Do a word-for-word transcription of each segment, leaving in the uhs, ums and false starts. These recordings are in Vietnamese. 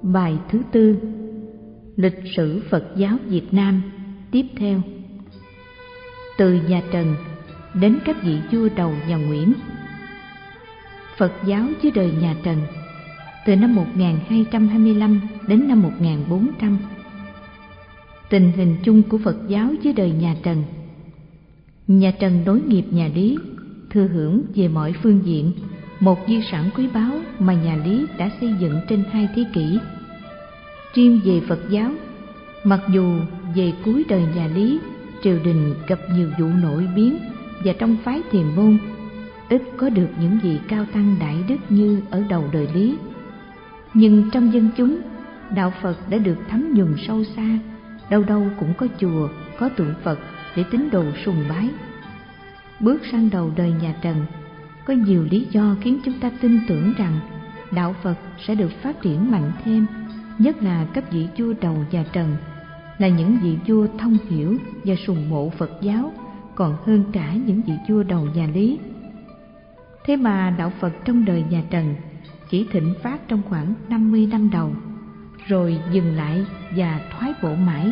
Bài thứ tư, lịch sử Phật giáo Việt Nam tiếp theo. Từ nhà Trần đến các vị vua đầu nhà Nguyễn. Phật giáo dưới đời nhà Trần từ năm một nghìn hai trăm hai mươi lăm đến năm một nghìn bốn trăm. Tình hình chung của Phật giáo dưới đời nhà Trần. Nhà Trần nối nghiệp nhà Lý, thừa hưởng về mọi phương diện một di sản quý báu mà nhà Lý đã xây dựng trên hai thế kỷ. Riêng về Phật giáo, mặc dù về cuối đời nhà Lý, triều đình gặp nhiều vụ nổi biến và trong phái Thiền môn ít có được những vị cao tăng đại đức như ở đầu đời Lý, nhưng trong dân chúng, đạo Phật đã được thấm nhuần sâu xa, đâu đâu cũng có chùa, có tượng Phật để tín đồ sùng bái. Bước sang đầu đời nhà Trần, có nhiều lý do khiến chúng ta tin tưởng rằng đạo Phật sẽ được phát triển mạnh thêm, nhất là các vị vua đầu nhà Trần là những vị vua thông hiểu và sùng mộ Phật giáo còn hơn cả những vị vua đầu nhà Lý. Thế mà đạo Phật trong đời nhà Trần chỉ thịnh phát trong khoảng năm mươi năm đầu, rồi dừng lại và thoái bộ mãi.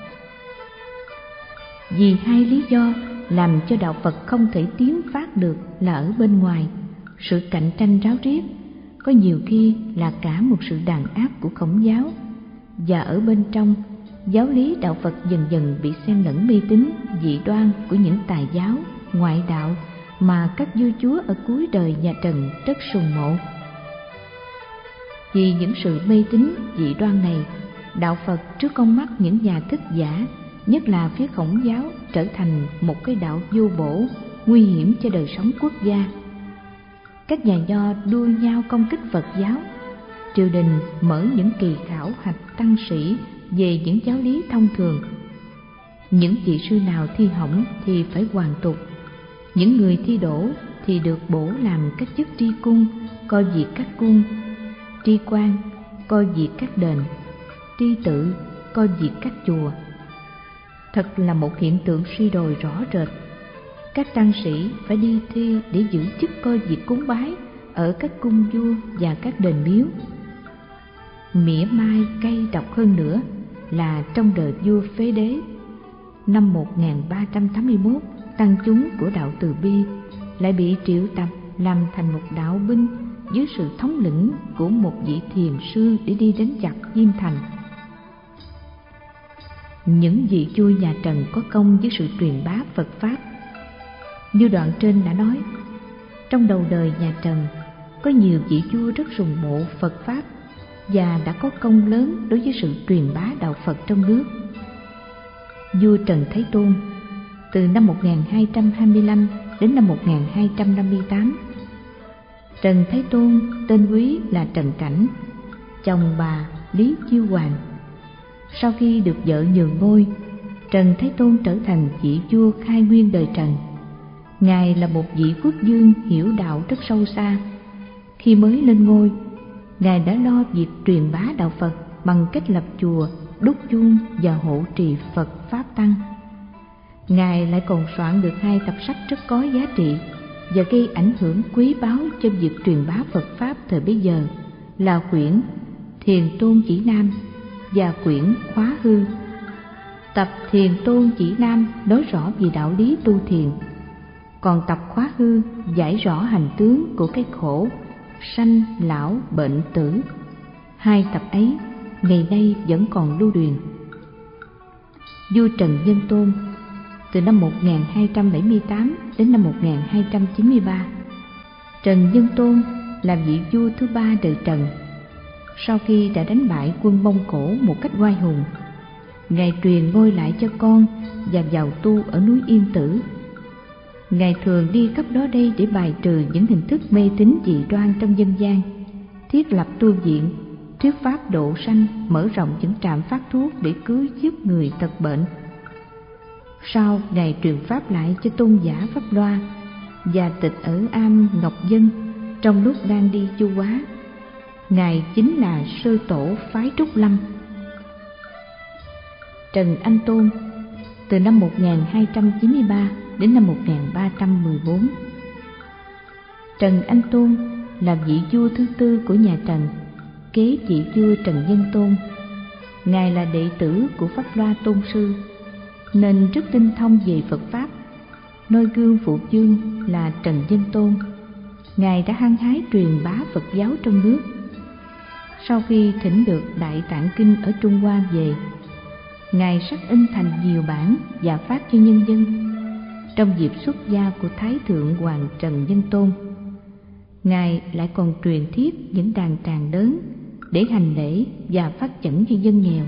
Vì hai lý do làm cho đạo Phật không thể tiến phát được là ở bên ngoài, sự cạnh tranh ráo riết, có nhiều khi là cả một sự đàn áp của Khổng giáo, và ở bên trong, giáo lý đạo Phật dần dần bị xen lẫn mê tín, dị đoan của những tà giáo, ngoại đạo mà các vua chúa ở cuối đời nhà Trần rất sùng mộ. Vì những sự mê tín, dị đoan này, đạo Phật trước con mắt những nhà thức giả, nhất là phía Khổng giáo, trở thành một cái đạo vô bổ, nguy hiểm cho đời sống quốc gia. Các nhà nho đua nhau công kích Phật giáo, triều đình mở những kỳ khảo hạch tăng sĩ về những giáo lý thông thường. Những vị sư nào thi hỏng thì phải hoàn tục, những người thi đỗ thì được bổ làm các chức tri cung, coi việc các cung, tri quan, coi việc các đền, tri tự, coi việc các chùa. Thật là một hiện tượng suy đồi rõ rệt. Các tăng sĩ phải đi thi để giữ chức coi việc cúng bái ở các cung vua và các đền miếu. Mỉa mai cay độc hơn nữa là trong đời vua Phế Đế, năm một nghìn ba trăm tám mươi mốt, tăng chúng của đạo Từ Bi lại bị triệu tập làm thành một đạo binh dưới sự thống lĩnh của một vị thiền sư để đi đánh giặc Diêm Thành. Những vị vua nhà Trần có công với sự truyền bá Phật Pháp. Như đoạn trên đã nói, trong đầu đời nhà Trần có nhiều vị vua rất sùng mộ Phật Pháp và đã có công lớn đối với sự truyền bá đạo Phật trong nước. Vua Trần Thái Tôn từ năm một nghìn hai trăm hai mươi lăm đến năm một nghìn hai trăm năm mươi tám. Trần Thái Tôn tên quý là Trần Cảnh, chồng bà Lý Chiêu Hoàng. Sau khi được vợ nhường ngôi, Trần Thái Tôn trở thành vị vua khai nguyên đời Trần. Ngài là một vị quốc vương hiểu đạo rất sâu xa. Khi mới lên ngôi, Ngài đã lo việc truyền bá đạo Phật bằng cách lập chùa, đúc chuông và hộ trì Phật Pháp Tăng. Ngài lại còn soạn được hai tập sách rất có giá trị và gây ảnh hưởng quý báu cho việc truyền bá Phật Pháp thời bấy giờ là quyển Thiền Tôn Chỉ Nam và quyển Khóa Hư. Tập Thiền Tôn Chỉ Nam nói rõ về đạo lý tu thiền, còn tập Khóa Hư giải rõ hành tướng của cái khổ sanh lão bệnh tử. Hai tập ấy ngày nay vẫn còn lưu truyền. Vua Trần Nhân Tôn từ năm một nghìn hai trăm bảy mươi tám đến năm một nghìn hai trăm chín mươi ba. Trần Nhân Tôn là vị vua thứ ba đời Trần. Sau khi đã đánh bại quân Mông Cổ một cách oai hùng, Ngài truyền ngôi lại cho con và vào tu ở núi Yên Tử. Ngài thường đi khắp đó đây để bài trừ những hình thức mê tín dị đoan trong dân gian, thiết lập tu viện, thuyết pháp độ sanh, mở rộng những trạm phát thuốc để cứu giúp người tật bệnh. Sau, Ngài truyền pháp lại cho tôn giả Pháp Loa và tịch ở am Ngọc Dân trong lúc đang đi chu hóa. Ngài chính là sơ tổ phái Trúc Lâm. Trần Anh Tôn từ năm một nghìn hai trăm chín mươi ba đến năm một nghìn ba trăm mười bốn. Trần Anh Tôn là vị vua thứ tư của nhà Trần. kế vị vua Trần Nhân Tôn. Ngài là đệ tử của Pháp Loa Tôn Sư nên rất tinh thông về Phật Pháp. Noi gương phụ vương là Trần Nhân Tôn, Ngài đã hăng hái truyền bá Phật giáo trong nước. Sau khi thỉnh được Đại Tạng Kinh ở Trung Hoa về, Ngài sắc in thành nhiều bản và phát cho nhân dân. Trong dịp xuất gia của Thái Thượng Hoàng Trần Nhân Tôn, Ngài lại còn truyền thiết những đàn tràng lớn để hành lễ và phát chẩn cho dân nghèo.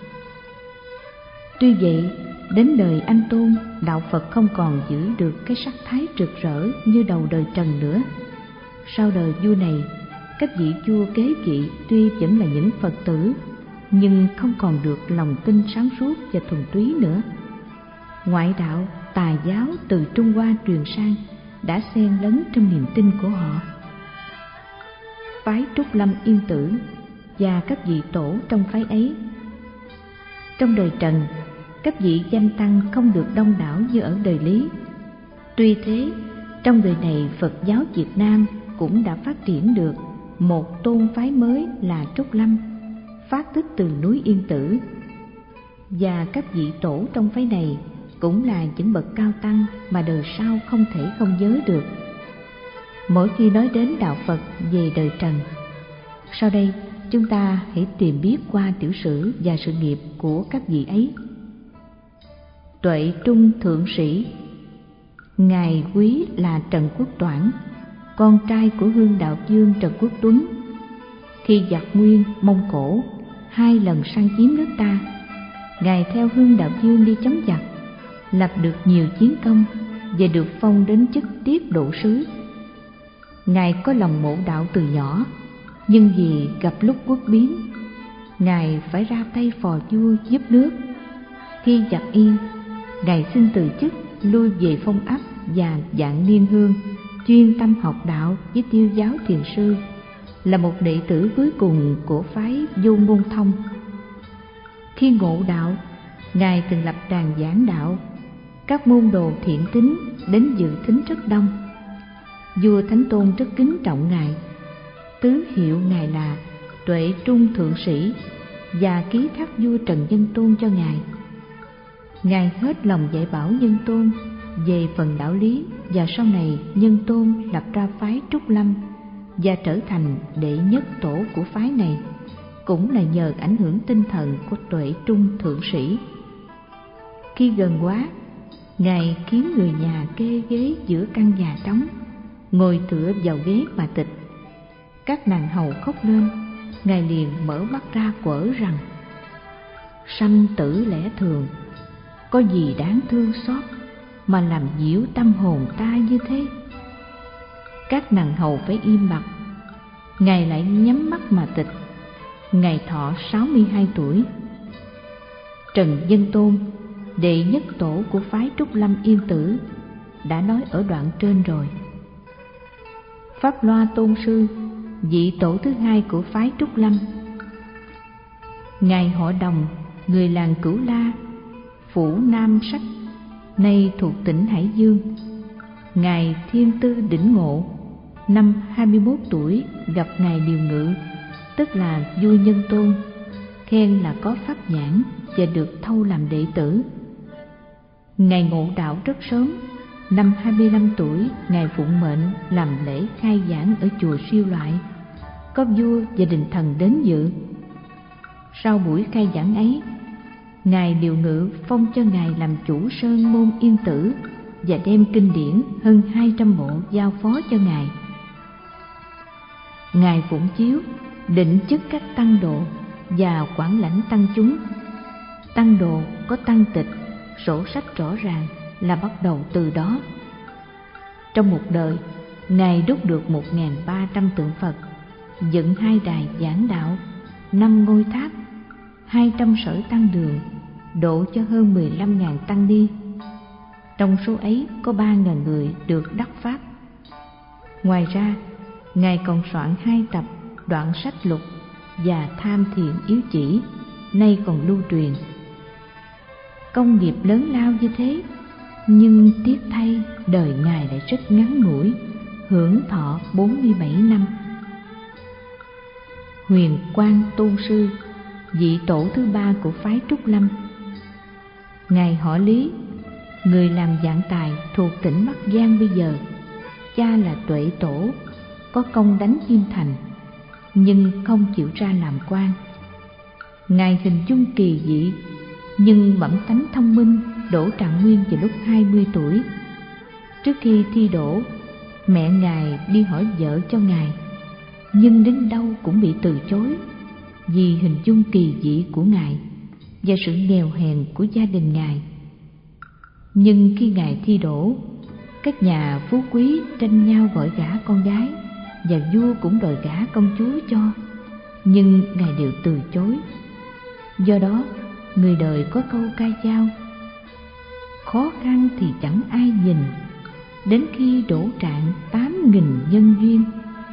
Tuy vậy, đến đời Anh Tôn, đạo Phật không còn giữ được cái sắc thái rực rỡ như đầu đời Trần nữa. Sau đời vua này, các vị vua kế vị tuy vẫn là những Phật tử, nhưng không còn được lòng tin sáng suốt và thuần túy nữa. Ngoại đạo, tà giáo từ Trung Hoa truyền sang đã xen lẫn trong niềm tin của họ. Phái Trúc Lâm Yên Tử và các vị tổ trong phái ấy. Trong đời Trần, các vị danh tăng không được đông đảo như ở đời Lý. Tuy thế, trong đời này Phật giáo Việt Nam cũng đã phát triển được một tôn phái mới là Trúc Lâm, phát tích từ núi Yên Tử. Và các vị tổ trong phái này cũng là những bậc cao tăng mà đời sau không thể không nhớ được mỗi khi nói đến đạo Phật về đời Trần. Sau đây, chúng ta hãy tìm biết qua tiểu sử và sự nghiệp của các vị ấy. Tuệ Trung Thượng Sĩ. Ngài quý là Trần Quốc Toản, con trai của Hương Đạo Vương Trần Quốc Tuấn. Khi giặc Nguyên, Mông Cổ hai lần sang chiếm nước ta, Ngài theo Hương Đạo Vương đi chống giặc, lập được nhiều chiến công và được phong đến chức tiết độ sứ. Ngài có lòng mộ đạo từ nhỏ, nhưng vì gặp lúc quốc biến, Ngài phải ra tay phò vua giúp nước. Khi giặc yên, Ngài xin từ chức, lui về Phong Ấp và Vạn Niên Hương, chuyên tâm học đạo với Tiêu Giáo Thiền Sư, là một đệ tử cuối cùng của phái Vô Ngôn Thông. Khi ngộ đạo, Ngài từng lập đàn giảng đạo, các môn đồ thiện tín đến dự thính rất đông. Vua Thánh Tôn rất kính trọng Ngài, tứ hiệu Ngài là Tuệ Trung Thượng Sĩ và ký thác vua Trần Nhân Tôn cho Ngài. Ngài hết lòng dạy bảo Nhân Tôn về phần đạo lý, và sau này Nhân Tôn lập ra phái Trúc Lâm và trở thành đệ nhất tổ của phái này, cũng là nhờ ảnh hưởng tinh thần của Tuệ Trung Thượng Sĩ. Khi gần quá, Ngài khiến người nhà kê ghế giữa căn nhà trống, ngồi tựa vào ghế mà tịch. Các nàng hầu khóc lên, Ngài liền mở mắt ra quở rằng: sanh tử lẽ thường, có gì đáng thương xót mà làm nhiễu tâm hồn ta như thế. Các nàng hầu phải im bặt, Ngài lại nhắm mắt mà tịch. Ngài thọ sáu mươi hai tuổi. Trần Nhân Tôn, đệ nhất tổ của phái Trúc Lâm Yên Tử, đã nói ở đoạn trên rồi. Pháp Loa Tôn Sư, vị tổ thứ hai của phái Trúc Lâm. Ngài họ Đồng, người làng Cửu La, phủ Nam Sách, nay thuộc tỉnh Hải Dương. Ngài Thiên Tư Đỉnh Ngộ, năm hai mươi mốt tuổi gặp Ngài Điều Ngự, tức là vua Nhân Tôn, khen là có pháp nhãn và được thâu làm đệ tử. Ngài ngộ đạo rất sớm, năm hai mươi lăm tuổi Ngài phụng mệnh làm lễ khai giảng ở chùa Siêu Loại, có vua và đình thần đến dự. Sau buổi khai giảng ấy, Ngài Điều Ngự phong cho Ngài làm chủ sơn môn Yên Tử và đem kinh điển hơn hai trăm bộ giao phó cho Ngài. Ngài phụng chiếu định chức các tăng đồ và quản lãnh tăng chúng. Tăng đồ có tăng tịch, sổ sách rõ ràng là bắt đầu từ đó. Trong một đời, Ngài đúc được một nghìn ba trăm tượng Phật, dựng hai đài giảng đạo, năm ngôi tháp, hai trăm sở tăng đường, độ cho hơn mười lăm nghìn tăng ni. Trong số ấy có ba nghìn người được đắc pháp. Ngoài ra, Ngài còn soạn hai tập Đoạn Sách Lục và Tham Thiền Yếu Chỉ, nay còn lưu truyền. Công nghiệp lớn lao như thế, nhưng tiếc thay đời Ngài lại rất ngắn ngủi, hưởng thọ bốn mươi bảy năm. Huyền Quang Tôn Sư, vị tổ thứ ba của phái Trúc Lâm. Ngài họ Lý, người làm dạng tài thuộc tỉnh Bắc Giang bây giờ. Cha là Tuệ Tổ, có công đánh Chiêm Thành, nhưng không chịu ra làm quan. Ngài hình dung kỳ dị, nhưng bẩm tánh thông minh, đỗ trạng nguyên vào lúc hai mươi tuổi. Trước khi thi đỗ, mẹ Ngài đi hỏi vợ cho Ngài, nhưng đến đâu cũng bị từ chối vì hình dung kỳ dị của Ngài và sự nghèo hèn của gia đình Ngài. Nhưng khi Ngài thi đỗ, các nhà phú quý tranh nhau gọi gả con gái, và vua cũng đòi gả công chúa cho, nhưng Ngài đều từ chối. Do đó, người đời có câu ca dao: khó khăn thì chẳng ai nhìn, đến khi đỗ trạng tám nghìn nhân duyên.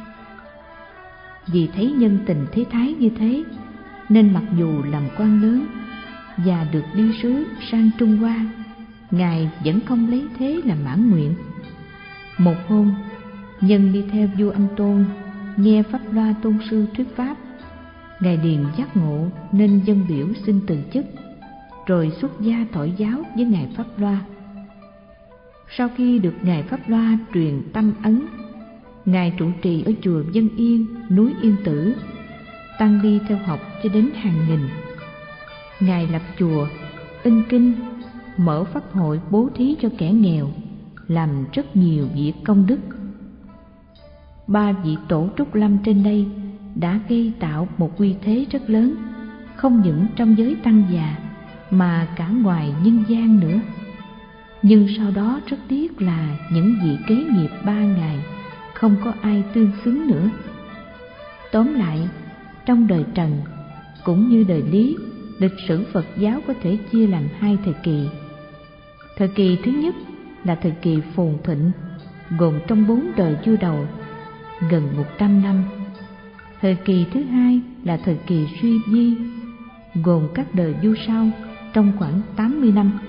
Vì thấy nhân tình thế thái như thế, nên mặc dù làm quan lớn và được đi sứ sang Trung Hoa, Ngài vẫn không lấy thế làm mãn nguyện. Một hôm, nhân đi theo vua Anh Tôn nghe pháp loa tôn sư thuyết pháp. Ngài điền giác ngộ nên dâng biểu xin từ chức, rồi xuất gia thọ giáo với ngài Pháp Loa. Sau khi được ngài Pháp Loa truyền tâm ấn, ngài trụ trì ở chùa Vân Yên, núi Yên Tử, tăng đi theo học cho đến hàng nghìn. Ngài lập chùa, in kinh, mở pháp hội bố thí cho kẻ nghèo, làm rất nhiều việc công đức. Ba vị tổ Trúc Lâm trên đây đã gây tạo một uy thế rất lớn, không những trong giới tăng già mà cả ngoài nhân gian nữa. Nhưng sau đó rất tiếc là những vị kế nghiệp ba ngài không có ai tương xứng nữa. Tóm lại, trong đời Trần cũng như đời Lý, lịch sử Phật giáo có thể chia làm hai thời kỳ. Thời kỳ thứ nhất là thời kỳ phồn thịnh, gồm trong bốn đời vua đầu, gần một trăm năm. Thời kỳ thứ hai là thời kỳ suy di, gồm các đời vua sau, trong khoảng tám mươi năm.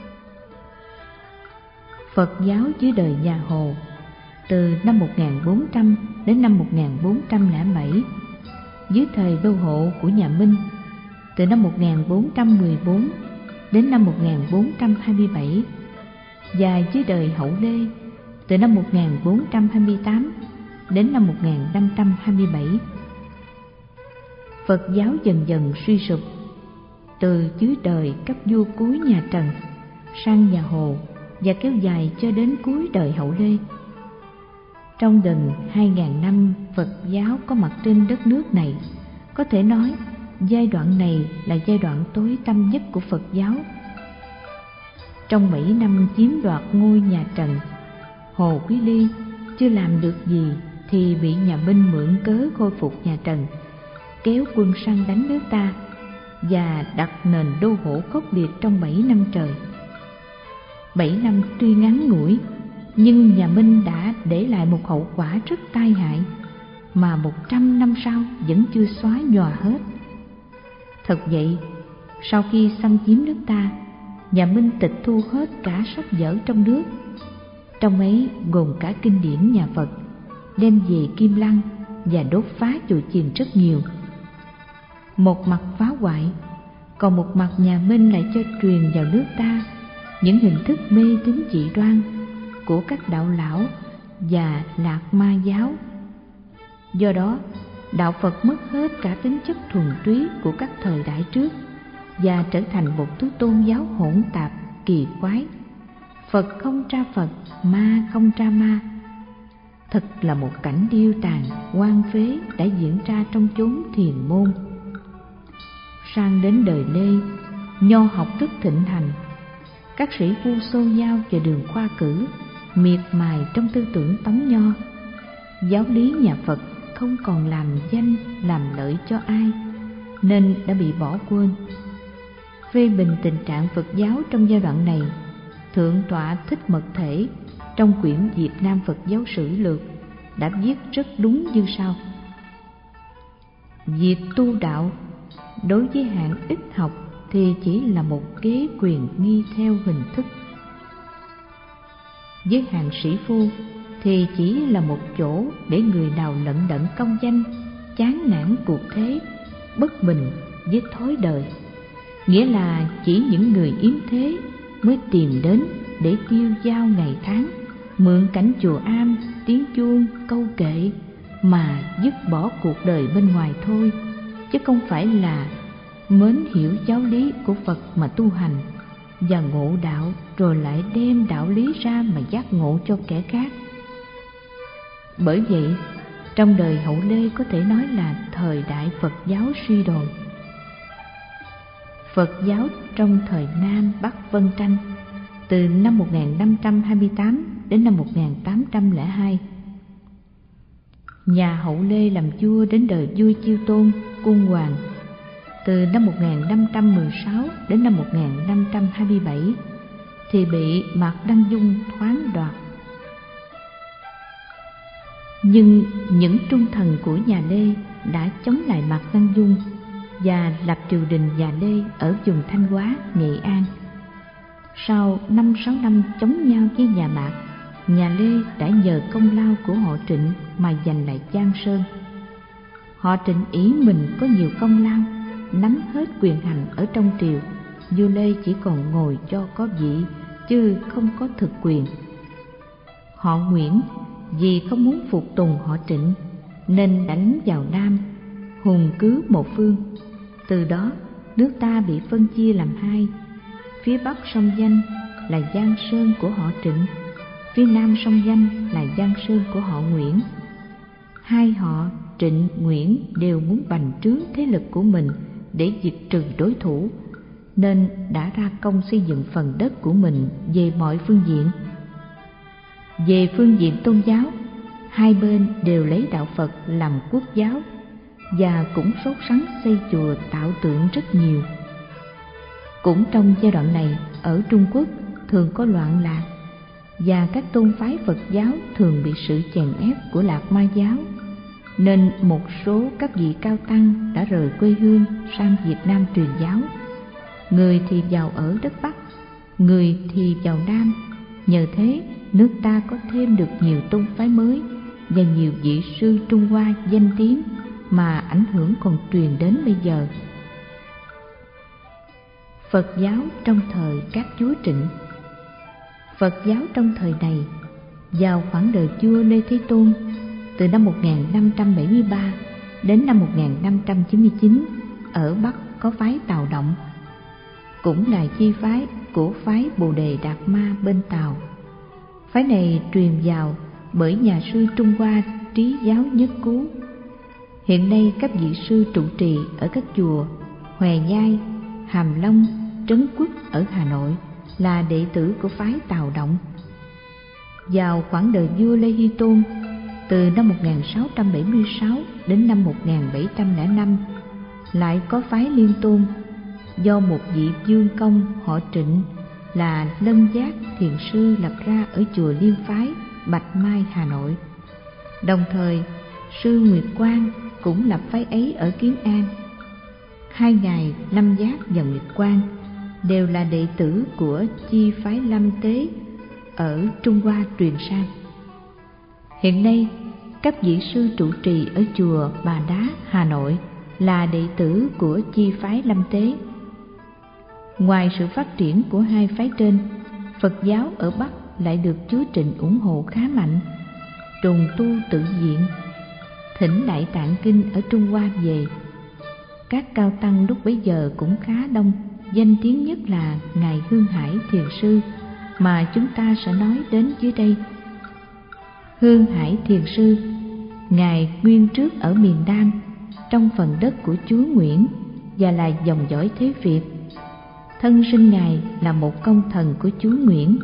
Phật giáo dưới đời nhà Hồ từ năm một nghìn bốn trăm đến năm một nghìn bốn trăm lẻ bảy, dưới thời đô hộ của nhà Minh từ năm một nghìn bốn trăm mười bốn đến năm một nghìn bốn trăm hai mươi bảy, và dưới đời Hậu Lê từ năm một nghìn bốn trăm hai mươi tám đến năm một nghìn năm trăm hai mươi bảy. Phật giáo dần dần suy sụp từ dưới đời các vua cuối nhà Trần sang nhà Hồ và kéo dài cho đến cuối đời Hậu Lê. Trong gần hai nghìn năm Phật giáo có mặt trên đất nước này, có thể nói giai đoạn này là giai đoạn tối tăm nhất của Phật giáo. Trong bảy năm chiếm đoạt ngôi nhà Trần, Hồ Quý Ly chưa làm được gì thì bị nhà Minh mượn cớ khôi phục nhà Trần, kéo quân sang đánh nước ta và đặt nền đô hộ khốc liệt trong bảy năm trời. Bảy năm tuy ngắn ngủi, nhưng nhà Minh đã để lại một hậu quả rất tai hại mà một trăm năm sau vẫn chưa xóa nhòa hết. Thật vậy, sau khi xâm chiếm nước ta, nhà Minh tịch thu hết cả sách vở trong nước, trong ấy gồm cả kinh điển nhà Phật, đem về Kim Lăng và đốt phá chùa chiền rất nhiều. Một mặt phá hoại, còn một mặt nhà Minh lại cho truyền vào nước ta những hình thức mê tín dị đoan của các đạo lão và lạc ma giáo. Do đó, đạo Phật mất hết cả tính chất thuần túy của các thời đại trước và trở thành một thứ tôn giáo hỗn tạp kỳ quái. Phật không tra Phật, ma không tra ma. Thật là một cảnh điêu tàn, hoang phế đã diễn ra trong chốn thiền môn. Sang đến đời Lê, nho học rất thịnh hành. Các sĩ phu xô giao vào đường khoa cử, miệt mài trong tư tưởng tống nho. Giáo lý nhà Phật không còn làm danh làm lợi cho ai, nên đã bị bỏ quên. Phê bình tình trạng Phật giáo trong giai đoạn này, Thượng tọa Thích Mật Thể trong quyển Việt Nam Phật giáo sử lược đã viết rất đúng như sau: việc tu đạo đối với hạng ít học thì chỉ là một kế quyền nghi theo hình thức, với hạng sĩ phu thì chỉ là một chỗ để người nào lận đận công danh chán nản cuộc thế, bất bình với thói đời. Nghĩa là chỉ những người yếm thế mới tìm đến để tiêu dao ngày tháng, mượn cảnh chùa am, tiếng chuông, câu kệ mà dứt bỏ cuộc đời bên ngoài thôi, chứ không phải là mến hiểu giáo lý của Phật mà tu hành và ngộ đạo rồi lại đem đạo lý ra mà giác ngộ cho kẻ khác. Bởi vậy, trong đời Hậu Lê có thể nói là thời đại Phật giáo suy đồi. Phật giáo trong thời Nam Bắc Vân Tranh từ năm một nghìn năm trăm hai mươi tám đến năm một nghìn tám trăm lẻ hai. Nhà Hậu Lê làm vua đến đời vua Chiêu Tôn, Cung Hoàng từ năm một nghìn năm trăm mười sáu đến năm một nghìn năm trăm hai mươi bảy thì bị Mạc Đăng Dung thoáng đoạt. Nhưng những trung thần của nhà Lê đã chống lại Mạc Đăng Dung và lập triều đình nhà Lê ở vùng Thanh Hóa, Nghệ An. Sau năm sáu năm chống nhau với nhà Mạc, nhà Lê đã nhờ công lao của họ Trịnh mà giành lại Giang Sơn. Họ Trịnh ý mình có nhiều công lao, nắm hết quyền hành ở trong triều, vua Lê chỉ còn ngồi cho có vị chứ không có thực quyền. Họ Nguyễn vì không muốn phục tùng họ Trịnh nên đánh vào Nam, hùng cứ một phương. Từ đó nước ta bị phân chia làm hai, phía Bắc sông Danh là Giang Sơn của họ Trịnh, phía Nam sông Danh là Giang Sơn của họ Nguyễn. Hai họ Trịnh, Nguyễn đều muốn bành trướng thế lực của mình để diệt trừ đối thủ, nên đã ra công xây dựng phần đất của mình về mọi phương diện. Về phương diện tôn giáo, hai bên đều lấy đạo Phật làm quốc giáo và cũng sốt sắng xây chùa tạo tượng rất nhiều. Cũng trong giai đoạn này, ở Trung Quốc thường có loạn lạc và các tôn phái Phật giáo thường bị sự chèn ép của Lạc Ma giáo, nên một số các vị cao tăng đã rời quê hương sang Việt Nam truyền giáo. Người thì vào ở đất Bắc, người thì vào Nam. Nhờ thế, nước ta có thêm được nhiều tôn phái mới và nhiều vị sư Trung Hoa danh tiếng mà ảnh hưởng còn truyền đến bây giờ. Phật giáo trong thời các chúa Trịnh. Phật giáo trong thời này, vào khoảng đời vua Lê Thế Tôn, từ năm một nghìn năm trăm bảy mươi ba đến năm một nghìn năm trăm chín mươi chín, ở Bắc có phái Tào Động, cũng là chi phái của phái Bồ Đề Đạt Ma bên Tàu. Phái này truyền vào bởi nhà sư Trung Hoa Trí Giáo Nhất Cứu. Hiện nay các vị sư trụ trì ở các chùa Hòe Nhai, Hàm Long, Trấn Quốc ở Hà Nội là đệ tử của phái Tào Động. Vào khoảng đời vua Lê Hy Tôn, từ năm một nghìn sáu trăm bảy mươi sáu đến năm một nghìn bảy trăm lẻ năm, lại có phái Liên Tôn do một vị vương công họ Trịnh là Lâm Giác Thiền Sư lập ra ở chùa Liên Phái, Bạch Mai, Hà Nội. Đồng thời, sư Nguyệt Quang cũng lập phái ấy ở Kiến An. Hai ngài Lâm Giác và Nguyệt Quang đều là đệ tử của chi phái Lâm Tế ở Trung Hoa truyền sang. Hiện nay, các vị sư trụ trì ở chùa Bà Đá, Hà Nội là đệ tử của chi phái Lâm Tế. Ngoài sự phát triển của hai phái trên, Phật giáo ở Bắc lại được chúa Trịnh ủng hộ khá mạnh, trùng tu tự viện, thỉnh Đại Tạng Kinh ở Trung Hoa về. Các cao tăng lúc bấy giờ cũng khá đông, danh tiếng nhất là ngài Hương Hải Thiền Sư mà chúng ta sẽ nói đến dưới đây. Hương Hải Thiền Sư, ngài nguyên trước ở miền Nam trong phần đất của chúa Nguyễn và là dòng dõi Thế Việt. Thân sinh ngài là một công thần của chúa Nguyễn.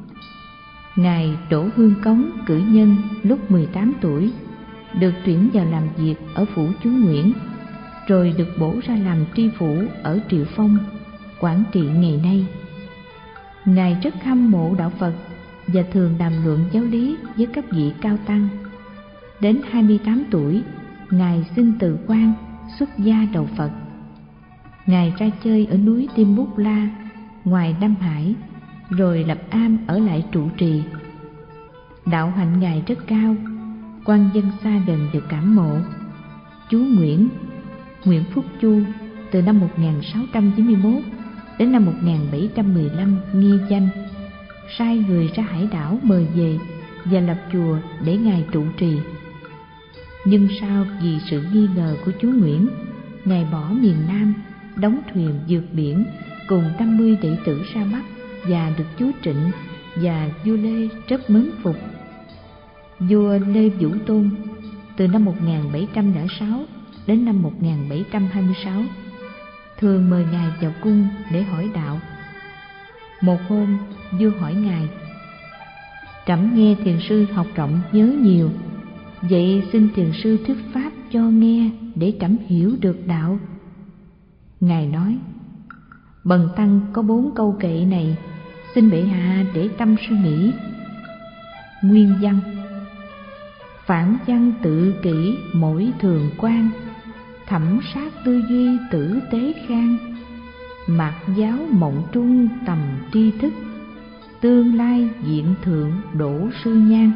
Ngài Đỗ Hương Cống cử nhân lúc mười tám tuổi, được tuyển vào làm việc ở phủ chúa Nguyễn, rồi được bổ ra làm tri phủ ở Triệu Phong, Quảng Trị ngày nay. Ngài rất hâm mộ đạo Phật và thường đàm luận giáo lý với các vị cao tăng. Đến hai mươi tám tuổi, ngài xin từ quan xuất gia đầu Phật. Ngài ra chơi ở núi Tim Bút La ngoài Nam Hải, rồi lập am ở lại trụ trì. Đạo hạnh ngài rất cao, quan dân xa gần được cảm mộ. Chú Nguyễn, Nguyễn Phúc Chu, từ năm một nghìn sáu trăm chín mươi mốt đến năm một nghìn bảy trăm mười lăm nghe danh, sai người ra hải đảo mời về và lập chùa để ngài trụ trì. Nhưng sau vì sự nghi ngờ của chú Nguyễn, ngài bỏ miền Nam, đóng thuyền vượt biển cùng năm mươi đệ tử ra Bắc và được chúa Trịnh và vua Lê rất mến phục. Vua Lê Vũ Tôn từ năm một nghìn bảy trăm lẻ sáu đến năm một nghìn bảy trăm hai mươi sáu thường mời ngài vào cung để hỏi đạo. Một hôm, vua hỏi ngài: "Trẫm nghe thiền sư học rộng nhớ nhiều, vậy xin thiền sư thuyết pháp cho nghe để trẫm hiểu được đạo." Ngài nói: "Bần tăng có bốn câu kệ này, xin bệ hạ để tâm suy nghĩ." Nguyên văn: phản văn tự kỷ mỗi thường quan, thẩm sát tư duy tử tế khang, mạt giáo mộng trung tầm tri thức, tương lai diện thượng đổ sư nhan.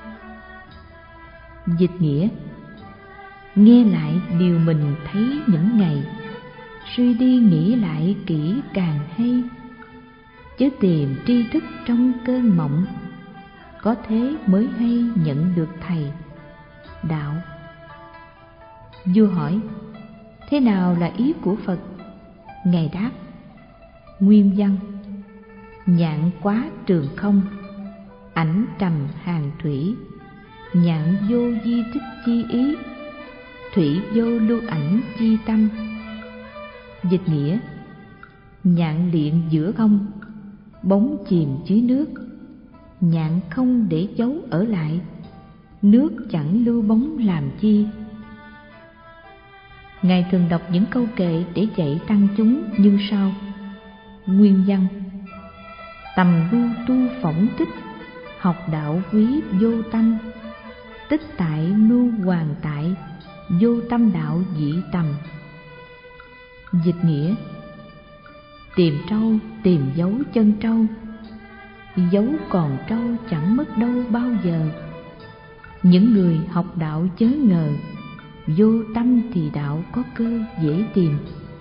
Dịch nghĩa: nghe lại điều mình thấy những ngày, suy đi nghĩ lại kỹ càng hay, chứ tìm tri thức trong cơn mộng, có thế mới hay nhận được thầy đạo. Vua hỏi: thế nào là ý của Phật? Ngài đáp: nguyên văn: nhạn quá trường không, ảnh trầm hàng thủy, nhạn vô di tích chi ý, thủy vô lưu ảnh chi tâm. Dịch nghĩa: nhạn liện giữa không, bóng chìm dưới nước, nhạn không để dấu ở lại, nước chẳng lưu bóng làm chi. Ngài thường đọc những câu kệ để dạy tăng chúng như sau. Nguyên văn: tầm lưu tu phỏng tích, học đạo quý vô tâm, tích tại mưu hoàn tại, vô tâm đạo dĩ tầm. Dịch nghĩa: tìm trâu tìm dấu chân trâu, dấu còn trâu chẳng mất đâu bao giờ. Những người học đạo chớ ngờ, vô tâm thì đạo có cơ dễ tìm.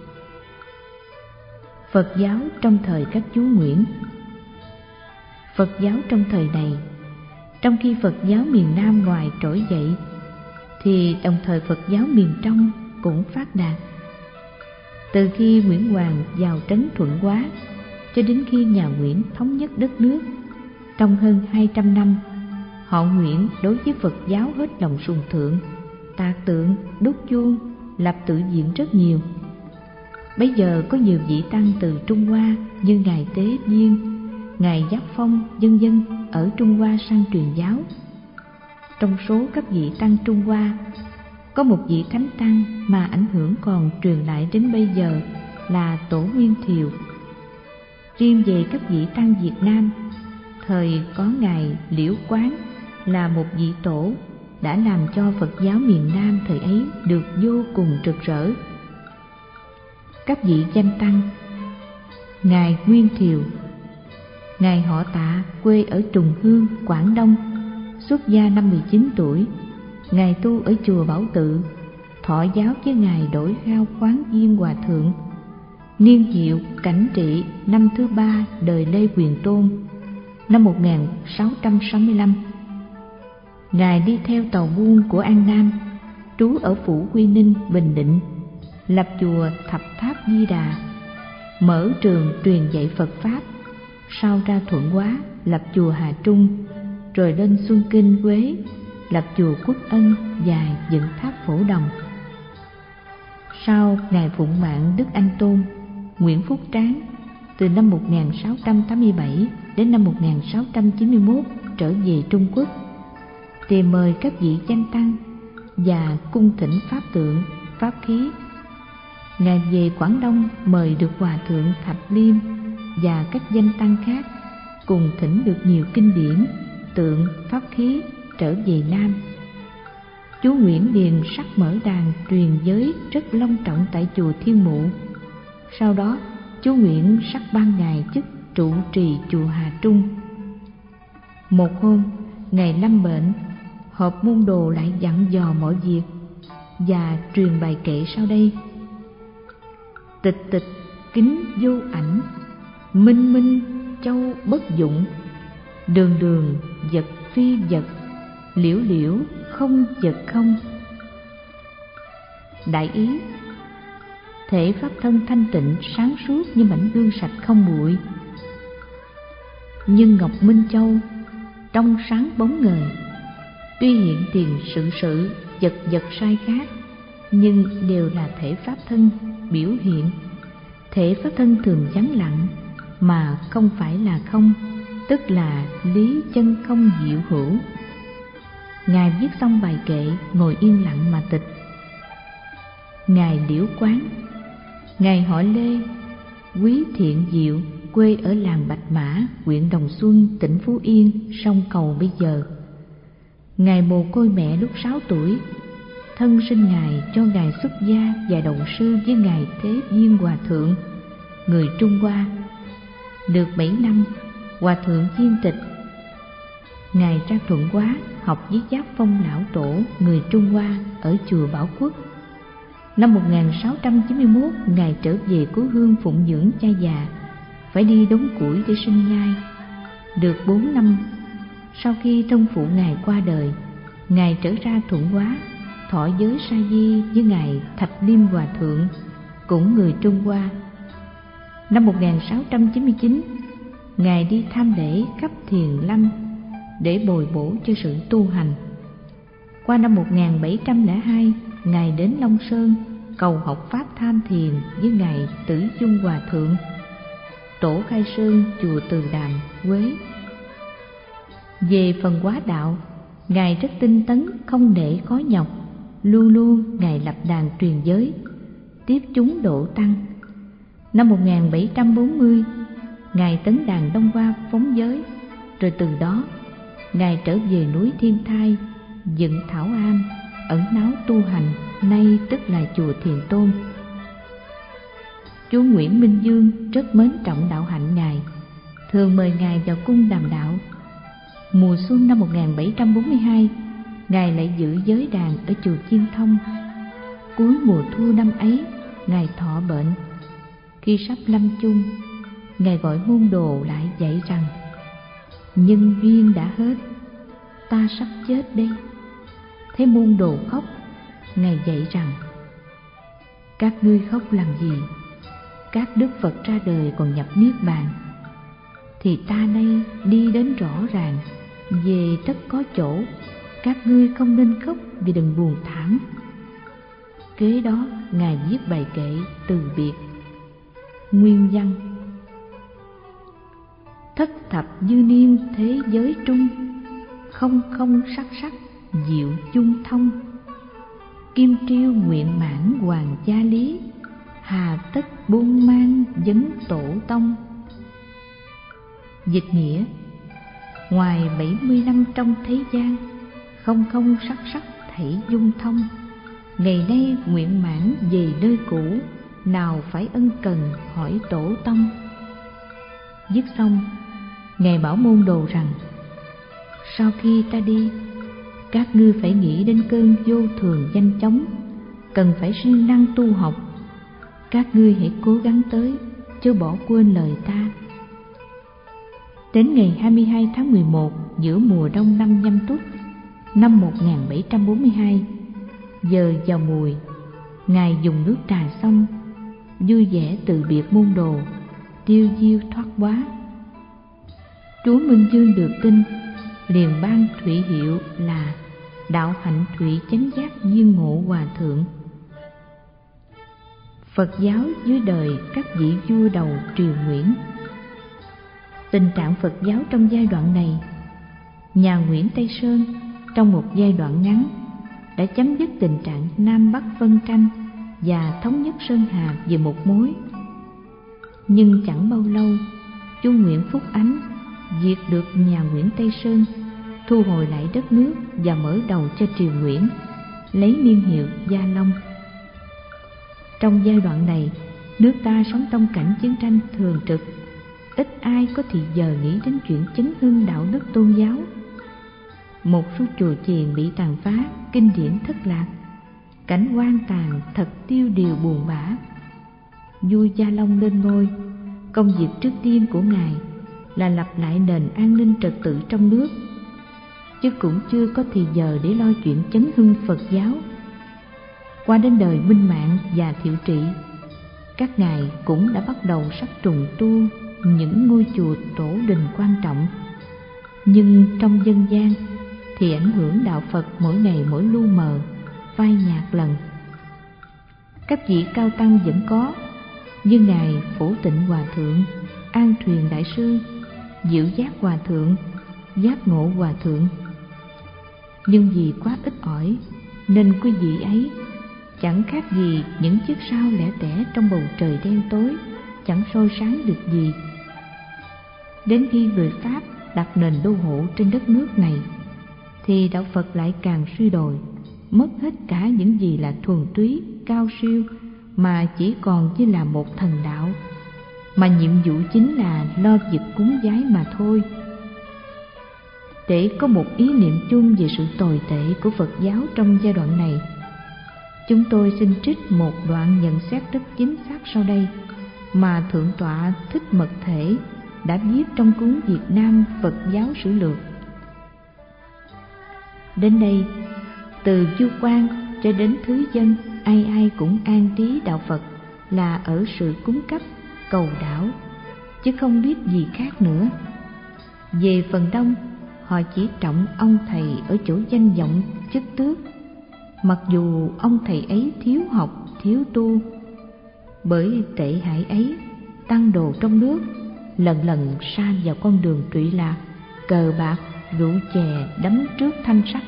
Phật giáo trong thời các chú Nguyễn. Phật giáo trong thời này, trong khi Phật giáo miền Nam ngoài trỗi dậy, thì đồng thời Phật giáo miền trong cũng phát đạt. Từ khi Nguyễn Hoàng vào trấn Thuận Hóa cho đến khi nhà Nguyễn thống nhất đất nước, trong hơn hai trăm năm, họ Nguyễn đối với Phật giáo hết lòng sùng thượng, tạc tượng, đúc chuông, lập tự viện rất nhiều. Bây giờ có nhiều vị tăng từ Trung Hoa như ngài Tế Viên, ngài Giác Phong, vân vân ở Trung Hoa sang truyền giáo. Trong số các vị tăng Trung Hoa, có một vị thánh tăng mà ảnh hưởng còn truyền lại đến bây giờ là Tổ Nguyên Thiều. Riêng về các vị tăng Việt Nam, thời có ngài Liễu Quán là một vị tổ đã làm cho Phật giáo miền Nam thời ấy được vô cùng rực rỡ. Các vị danh tăng: ngài Nguyên Thiều, ngài họ Tạ, quê ở Trùng Hương, Quảng Đông, xuất gia năm mười chín tuổi. Ngài tu ở chùa Bảo Tự, thọ giáo với ngài Đổi Khao Khoáng Viên Hòa Thượng. Niên hiệu Cảnh Trị năm thứ ba đời Lê Quyền Tôn, năm một nghìn sáu trăm sáu mươi lăm. Ngài đi theo tàu buôn của An Nam, trú ở phủ Quy Ninh, Bình Định, lập chùa Thập Tháp Di Đà, mở trường truyền dạy Phật Pháp. Sau ra Thuận Hóa, lập chùa Hà Trung, rồi lên Xuân Kinh, Quế, lập chùa Quốc Ân và dựng tháp Phổ Đồng. Sau ngài phụng mạng Đức Anh Tôn, Nguyễn Phúc Tráng, từ năm một nghìn sáu trăm tám mươi bảy đến năm một nghìn sáu trăm chín mươi mốt trở về Trung Quốc, tìm mời các vị danh tăng và cung thỉnh pháp tượng, pháp khí. Ngài về Quảng Đông mời được Hòa Thượng Thạch Liêm và các danh tăng khác, cùng thỉnh được nhiều kinh điển, tượng, pháp khí trở về Nam. Chú Nguyễn liền sắc mở đàn truyền giới rất long trọng tại chùa Thiên Mụ. Sau đó, chú Nguyễn sắc ban ngài chức trụ trì chùa Hà Trung. Một hôm, ngài lâm bệnh, họp môn đồ lại dặn dò mọi việc, và truyền bài kệ sau đây. Tịch tịch kính vô ảnh, minh minh châu bất dụng, đường đường vật phi vật, liễu liễu không vật không. Đại ý: thể pháp thân thanh tịnh sáng suốt như mảnh gương sạch không bụi, nhưng ngọc minh châu trong sáng bóng ngời. Tuy hiện tiền sự sự vật vật sai khác, nhưng đều là thể pháp thân biểu hiện. Thể pháp thân thường vắng lặng mà không phải là không, tức là lý chân không diệu hữu. Ngài viết xong bài kệ, ngồi yên lặng mà tịch. Ngài Liễu Quán, ngài họ Lê, quý thiện diệu, quê ở làng Bạch Mã, huyện Đồng Xuân, tỉnh Phú Yên, sông Cầu bây giờ. Ngài mồ côi mẹ lúc sáu tuổi, thân sinh ngài cho ngài xuất gia và đồng sư với ngài Thế Viên Hòa Thượng, người Trung Hoa. Được bảy năm, Hòa Thượng viên tịch. Ngài ra Thuận Hóa học với Giác Phong Lão Tổ, người Trung Hoa, ở chùa Bảo Quốc. Năm một nghìn sáu trăm chín mươi mốt, ngài trở về cố hương phụng dưỡng cha già, phải đi đốn củi để sinh nhai. Được bốn năm, sau khi thân phụ ngài qua đời, ngài trở ra Thuận Hóa, thọ giới sa di với ngài Thạch Liêm Hòa Thượng, cũng người Trung Hoa. Năm một nghìn sáu trăm chín mươi chín, ngài đi tham lễ khắp Thiền Lâm để bồi bổ cho sự tu hành. Qua năm một nghìn bảy trăm lẻ hai, ngài đến Long Sơn cầu học pháp tham thiền với ngài Tử Dung Hòa Thượng, tổ khai sơn chùa Từ Đàm, Quế. Về phần hóa đạo, ngài rất tinh tấn, không nể khó nhọc, luôn luôn ngài lập đàn truyền giới, tiếp chúng độ tăng. Năm một nghìn bảy trăm bốn mươi, ngài tấn đàn Đông Hoa phóng giới, rồi từ đó ngài trở về núi Thiên Thai, dựng Thảo Am, ẩn náu tu hành, nay tức là chùa Thiền Tôn. Chúa Nguyễn Minh Dương rất mến trọng đạo hạnh ngài, thường mời ngài vào cung đàm đạo. Mùa xuân năm một nghìn bảy trăm bốn mươi hai, ngài lại giữ giới đàn ở chùa Chiên Thông. Cuối mùa thu năm ấy, ngài thọ bệnh. Khi sắp lâm chung, ngài gọi môn đồ lại dạy rằng: nhân duyên đã hết, ta sắp chết đây. Thấy môn đồ khóc, ngài dạy rằng: các ngươi khóc làm gì? Các đức Phật ra đời còn nhập niết bàn, thì ta nay đi đến rõ ràng, về tất có chỗ. Các ngươi không nên khóc vì đừng buồn thảm. Kế đó ngài viết bài kệ từ biệt. Nguyên văn: thất thập dư niên thế giới trung, không không sắc sắc diệu chung thông. Kim triêu nguyện mãn hoàng gia lý, hà tất buôn mang vấn tổ tông. Dịch nghĩa: ngoài bảy mươi năm trong thế gian, không không sắc sắc thảy dung thông. Ngày nay nguyện mãn về nơi cũ, nào phải ân cần hỏi tổ tông. Viết xong, ngài bảo môn đồ rằng: sau khi ta đi, các ngươi phải nghĩ đến cơn vô thường nhanh chóng, cần phải siêng năng tu học. Các ngươi hãy cố gắng tới, chớ bỏ quên lời ta. Đến ngày hai mươi hai tháng mười một, giữa mùa đông năm Nhâm Tuất, năm một nghìn bảy trăm bốn mươi hai, giờ vào mùi, ngài dùng nước trà xong, vui vẻ từ biệt môn đồ, tiêu diêu thoát quá. Chúa Minh Dương được tin, liền ban thụy hiệu là Đạo Hạnh Thụy Chánh Giác Viên Ngộ Hòa Thượng. Phật giáo dưới đời các vị vua đầu triều Nguyễn. Tình trạng Phật giáo trong giai đoạn này, nhà Nguyễn Tây Sơn trong một giai đoạn ngắn đã chấm dứt tình trạng Nam Bắc phân tranh và thống nhất Sơn Hà về một mối. Nhưng chẳng bao lâu, chúa Nguyễn Phúc Ánh diệt được nhà Nguyễn Tây Sơn, thu hồi lại đất nước và mở đầu cho triều Nguyễn, lấy niên hiệu Gia Long. Trong giai đoạn này, nước ta sống trong cảnh chiến tranh thường trực, ít ai có thì giờ nghĩ đến chuyện chấn hưng đạo đức tôn giáo. Một số chùa chiền bị tàn phá, kinh điển thất lạc, cảnh hoang tàn thật tiêu điều buồn bã. Vua Gia Long lên ngôi, công việc trước tiên của ngài là lập lại nền an ninh trật tự trong nước, chứ cũng chưa có thì giờ để lo chuyện chấn hưng Phật giáo. Qua đến đời Minh Mạng và Thiệu Trị, các ngài cũng đã bắt đầu sắp trùng tu những ngôi chùa tổ đình quan trọng. Nhưng trong dân gian thì ảnh hưởng đạo Phật mỗi ngày mỗi lu mờ, phai nhạt lần. Các vị cao tăng vẫn có, như ngài Phổ Tịnh Hòa Thượng, An Thuyền Đại Sư, Diệu Giác Hòa Thượng, Giác Ngộ Hòa Thượng. Nhưng vì quá ít ỏi nên quý vị ấy chẳng khác gì những chiếc sao lẻ tẻ trong bầu trời đen tối, chẳng soi sáng được gì. Đến khi người Pháp đặt nền đô hộ trên đất nước này, thì đạo Phật lại càng suy đồi, mất hết cả những gì là thuần túy, cao siêu, mà chỉ còn như là một thần đạo, mà nhiệm vụ chính là lo việc cúng vái mà thôi. Để có một ý niệm chung về sự tồi tệ của Phật giáo trong giai đoạn này, chúng tôi xin trích một đoạn nhận xét rất chính xác sau đây mà Thượng tọa Thích Mật Thể đã viết trong cuốn Việt Nam Phật giáo sử lược. Đến đây, từ vua quan cho đến thứ dân, ai ai cũng an trí đạo Phật là ở sự cúng cấp, cầu đảo, chứ không biết gì khác nữa. Về phần đông, họ chỉ trọng ông thầy ở chỗ danh vọng, chức tước, mặc dù ông thầy ấy thiếu học, thiếu tu. Bởi tệ hại ấy, tăng đồ trong nước lần lần sa vào con đường trụy lạc, cờ bạc, rượu chè đắm trước thanh sắc.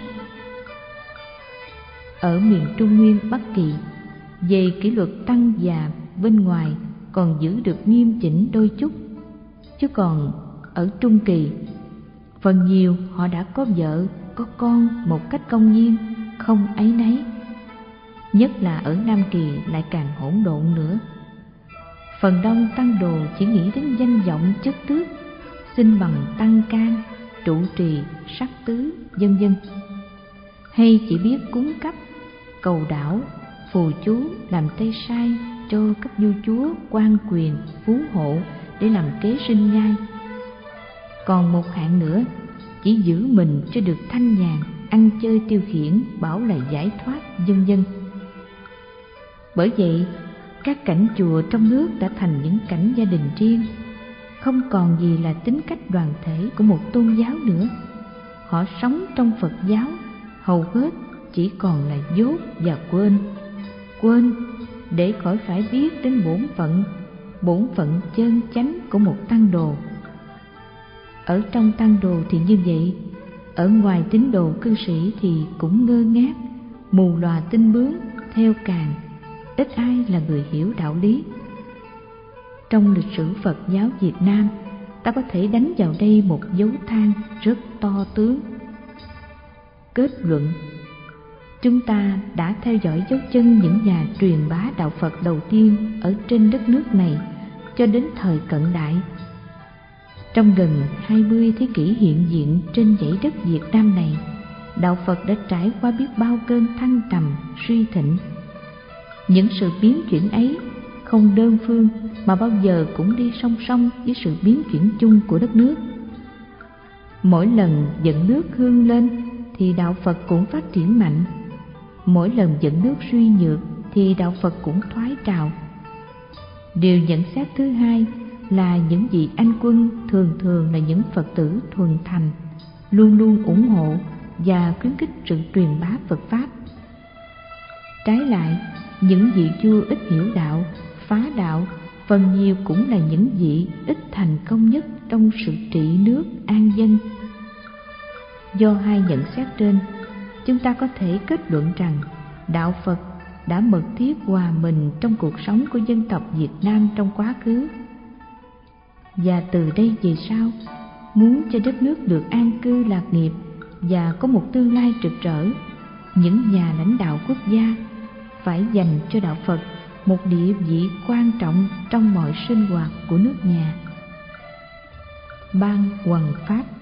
Ở miền Trung Nguyên Bắc Kỳ, về kỷ luật tăng già bên ngoài còn giữ được nghiêm chỉnh đôi chút, chứ còn ở Trung Kỳ, phần nhiều họ đã có vợ, có con một cách công nhiên, không áy náy. Nhất là ở Nam Kỳ lại càng hỗn độn nữa. Phần đông tăng đồ chỉ nghĩ đến danh vọng chức tước, xin bằng tăng can, trụ trì, sắc tứ, vân vân, hay chỉ biết cúng cấp, cầu đảo, phù chú, làm tay sai cho các vua chúa, quan quyền, phú hộ để làm kế sinh nhai. Còn một hạng nữa chỉ giữ mình cho được thanh nhàn, ăn chơi tiêu khiển, bảo là giải thoát, vân vân. Bởi vậy, các cảnh chùa trong nước đã thành những cảnh gia đình riêng, không còn gì là tính cách đoàn thể của một tôn giáo nữa. Họ sống trong Phật giáo, hầu hết chỉ còn là dốt và quên. Quên để khỏi phải biết đến bổn phận, bổn phận chân chánh của một tăng đồ. Ở trong tăng đồ thì như vậy, ở ngoài tín đồ cư sĩ thì cũng ngơ ngác, mù lòa tin bướm, theo càn, ít ai là người hiểu đạo lý. Trong lịch sử Phật giáo Việt Nam, ta có thể đánh vào đây một dấu than rất to tướng. Kết luận, chúng ta đã theo dõi dấu chân những nhà truyền bá đạo Phật đầu tiên ở trên đất nước này cho đến thời cận đại. Trong gần hai mươi thế kỷ hiện diện trên dãy đất Việt Nam này, đạo Phật đã trải qua biết bao cơn thăng trầm, suy thịnh. Những sự biến chuyển ấy không đơn phương mà bao giờ cũng đi song song với sự biến chuyển chung của đất nước. Mỗi lần dẫn nước hương lên thì đạo Phật cũng phát triển mạnh. Mỗi lần dẫn nước suy nhược thì đạo Phật cũng thoái trào. Điều nhận xét thứ hai là những vị anh quân thường thường là những Phật tử thuần thành, luôn luôn ủng hộ và khuyến khích sự truyền bá Phật Pháp. Trái lại, những vị vua ít hiểu đạo, phá đạo, phần nhiều cũng là những vị ít thành công nhất trong sự trị nước an dân. Do hai nhận xét trên, chúng ta có thể kết luận rằng đạo Phật đã mật thiết hòa mình trong cuộc sống của dân tộc Việt Nam trong quá khứ. Và từ đây về sau, muốn cho đất nước được an cư lạc nghiệp và có một tương lai rực rỡ, những nhà lãnh đạo quốc gia phải dành cho đạo Phật một địa vị quan trọng trong mọi sinh hoạt của nước nhà. Ban Hoằng Pháp.